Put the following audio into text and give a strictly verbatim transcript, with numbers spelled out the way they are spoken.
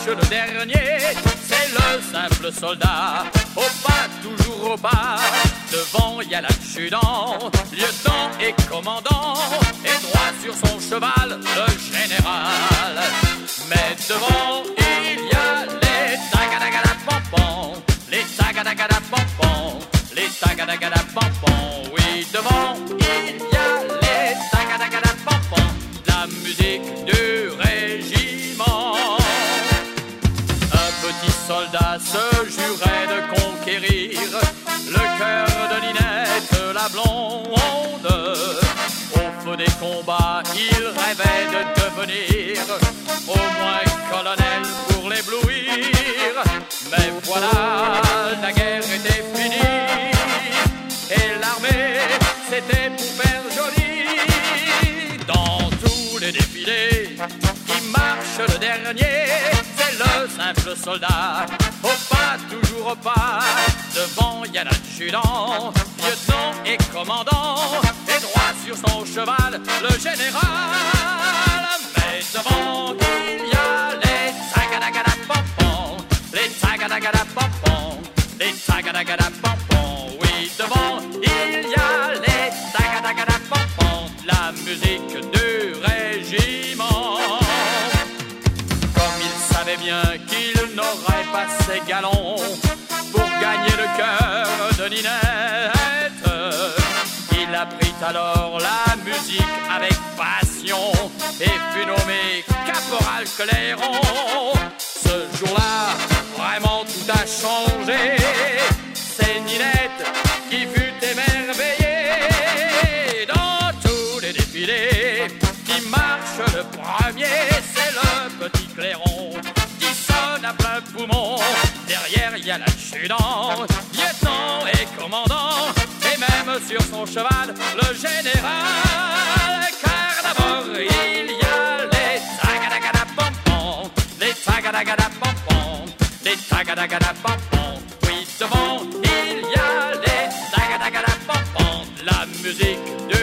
marche le dernier, c'est le simple soldat. Au pas, toujours au pas, devant y a l'adjudant, lieutenant et commandant, et droit sur son cheval, le général. Mais devant il y a les tagadagadapampans, les tagadagadapampans, les tagadagadapampans. Oui, devant il y a les tagadagadapampans, la musique du régiment. Un petit soldat se jurait de conquérir le cœur de Ninette, la blonde. Au feu des combats, il rêvait de devenir au moins colonel pour l'éblouir. Mais voilà, la guerre était finie et l'armée, c'était pour faire joli. Dans tous les défilés, qui marche le dernier, c'est le simple soldat. Au pas, toujours au pas, devant y a l'adjudant, lieutenant et commandant, et droit sur son cheval, le général. Mais devant il y a les tagadagadapampans, les tagadagadapampans, les tagadagadapampans. Oui, devant il y a les tagadagadapampans, la musique du régiment. Comme il savait bien qu'il n'aurait pas ses galons pour gagner le cœur de Ninette, il apprit alors la musique avec passion et fut nommé caporal Clairon. Ce jour-là, vraiment tout a changé. C'est Ninette qui fut émerveillée. Dans tous les défilés, qui marche le premier, c'est le petit Clairon qui sonne à plein poumon. Derrière, il y a l'adjudant, lieutenant et commandant, et même sur son cheval, le général. Car d'abord, il y a les tagadagadapampans, les tagadagadapampans, les tagadagadapampans. Oui, devant, il y a les tagadagadapampans, la musique de